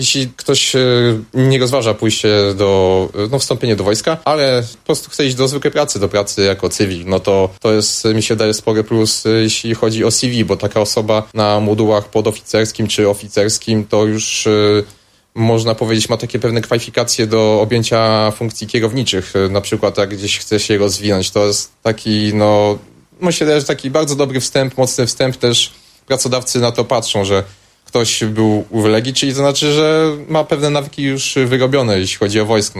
Jeśli ktoś nie rozważa pójście wstąpienie do wojska, ale po prostu chce iść do zwykłej pracy, do pracy jako cywil, no to jest, mi się daje spory plus, jeśli chodzi o CV, bo taka osoba na modułach podoficerskim czy oficerskim to już można powiedzieć ma takie pewne kwalifikacje do objęcia funkcji kierowniczych. Na przykład jak gdzieś chce się rozwinąć, to jest taki, myślę, że taki bardzo dobry wstęp, mocny wstęp też pracodawcy na to patrzą, że ktoś był u Legii, czyli to znaczy, że ma pewne nawyki już wyrobione, jeśli chodzi o wojsko.